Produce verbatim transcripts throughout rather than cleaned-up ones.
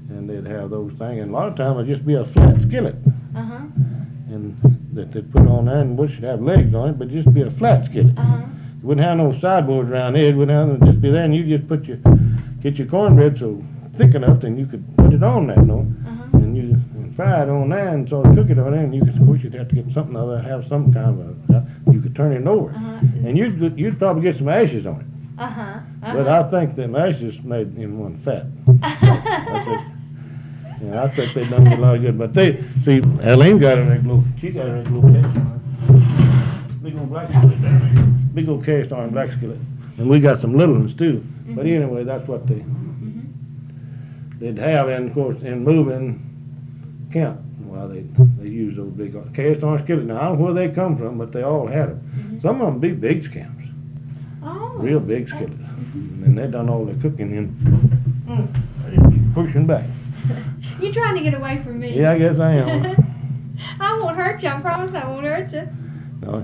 and they'd have those things, and a lot of times it'd just be a flat skillet. Uh-huh. And that they'd put on there, and which should have legs on it, but just be a flat skillet. Uh-huh. You wouldn't have no sideboards around the edge, wouldn't have them, just be there, and you just put your, get your cornbread so thick enough, and you could put it on there, you know, Uh-huh. and you and fry it on there, and sort of cook it on there, and you could, of course, you'd have to get something other, have some kind of a, you could turn it over, Uh-huh. and you'd you'd probably get some ashes on it. Uh-huh. Uh-huh. But I think them ashes made him one fat. That's it. Yeah, I think they done me a lot of good. But they, see, Eileen got a little, she got a little cast iron. Big old black skillet there. Big old cast iron black skillet. And we got some little ones too. Mm-hmm. But anyway, that's what they, mm-hmm. they'd have. And of course, in moving camp, well, they they use those big cast iron skillets. Now, I don't know where they come from, but they all had them. Mm-hmm. Some of them be big scamps. Oh. Real big skillets. Mm-hmm. And they done all the cooking in. Mm, pushing back. You're trying to get away from me. Yeah, I guess I am. I won't hurt you. I promise I won't hurt you. No.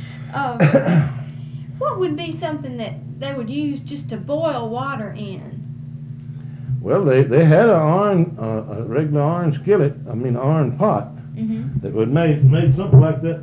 Um, what would be something that they would use just to boil water in? Well, they, they had a iron, uh, a regular iron skillet, I mean iron pot, Mm-hmm. that would make made something like that.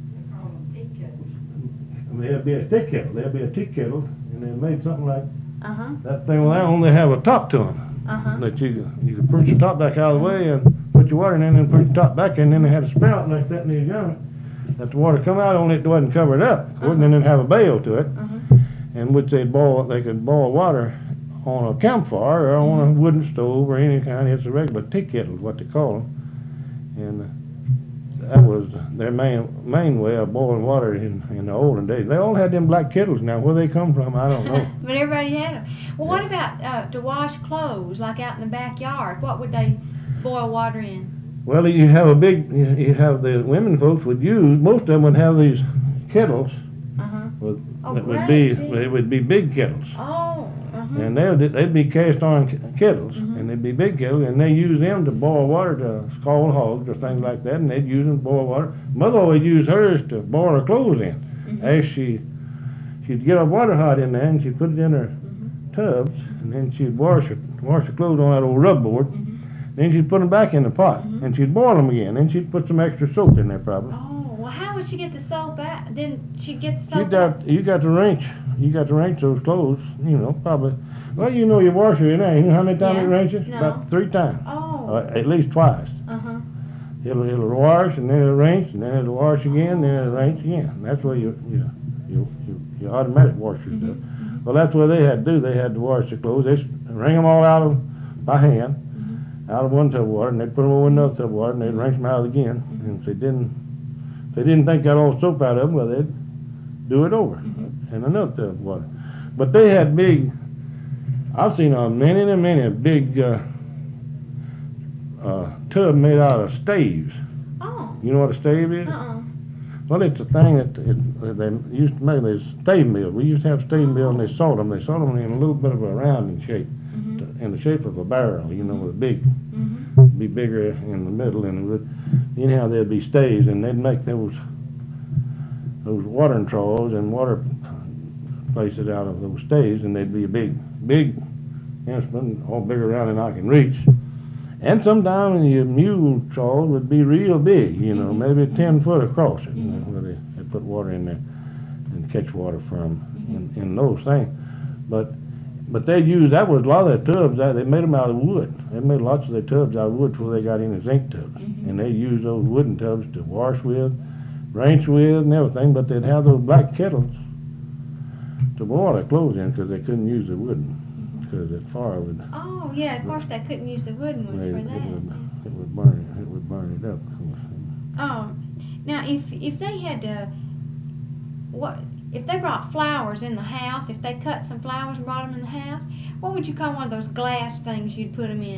I mean, it'd be a tea kettle. There'd be a tea kettle, and they made something like Uh-huh. that thing. Well, they only have a top to them. Uh-huh. That you could, you could push the top back out of the way and put your water in, and then push the top back in, and then they had a spout like that in the young. That the water come out, only it wasn't covered up. Uh-huh. And then they'd have a bail to it, Uh-huh. in which they'd boil. They could boil water on a campfire or on a wooden stove or any kind. It's a regular tea kettle, is what they call them, and uh, that was their main main way of boiling water in in the olden days. They all had them black kettles. Now, where they come from, I don't know. But everybody had them. Well, Yeah. what about uh, to wash clothes, like out in the backyard? What would they boil water in? Well, you have a big. You you have the women folks would use. Most of them would have these kettles. Uh-huh. With, Oh, that would great, be big. they would be big kettles. Oh. Uh-huh. And they would, they'd be cast iron ke- kettles, Mhm. and they'd be big kettles, and they use them to boil water to scald hogs or things like that, and they'd use them to boil water. Mother always used hers to boil her clothes in. Mhm. As she, she'd get her water hot in there, and she'd put it in her Mhm. tubs, and then she'd wash her, wash her clothes on that old rub board. Mhm. Then she'd put them back in the pot, Mhm. and she'd boil them again. Then she'd put some extra soap in there probably. Oh, well, how would she get the soap out? Then she'd get the soap You out? got you got to rinse you got to rinse those clothes. You know, probably. Well, you know your washer in there. You know how many times Yeah. it rinses? No. About three times, Oh. uh, at least twice. Uh-huh. It'll it'll wash and then it'll rinse and then it'll wash again, then it'll rinse again. That's what you you you you your automatic washers do. Mhm. Well, that's what they had to do. They had to wash the clothes. They s- wring them all out of by hand, Mhm. out of one tub of water, and they'd put them over another tub of water, and they'd rinse them out again. Mhm. And if they didn't, if they didn't think got all the soap out of them, well, they'd do it over Mhm. in another tub of water. But they had big. I've seen a many and many a big uh, uh, tub made out of staves. Oh. You know what a stave is? Uh-uh. Well, it's a thing that, it, that they used to make. These stave mills. We used to have stave mills, and they sawed them. They sawed them in a little bit of a rounding shape, Mhm. in the shape of a barrel. You know, with a big, Mhm. be bigger in the middle, and it would. Anyhow, there'd be staves, and they'd make those those watering troughs and water places out of those staves, and they'd be a big, big instrument, all bigger around than I can reach. And sometimes your mule troughs would be real big, you know, Mhm. maybe ten foot across it, you know, Mhm. where they, they put water in there and catch water from Mhm. in, in those things. But but they used, that was a lot of their tubs, that they made them out of wood. They made lots of their tubs out of wood before they got any zinc tubs. Mhm. And they used those wooden tubs to wash with, rinse with, and everything, but they'd have those black kettles to boil their clothes in because they couldn't use the wooden, because that fire would, Oh, yeah, of course they couldn't use the wooden ones it, for it would, that. it would burn it, it would burn it up. Of course. Um, now, if if they had to, what if they brought flowers in the house? If they cut some flowers and brought them in the house, what would you call one of those glass things you'd put them in?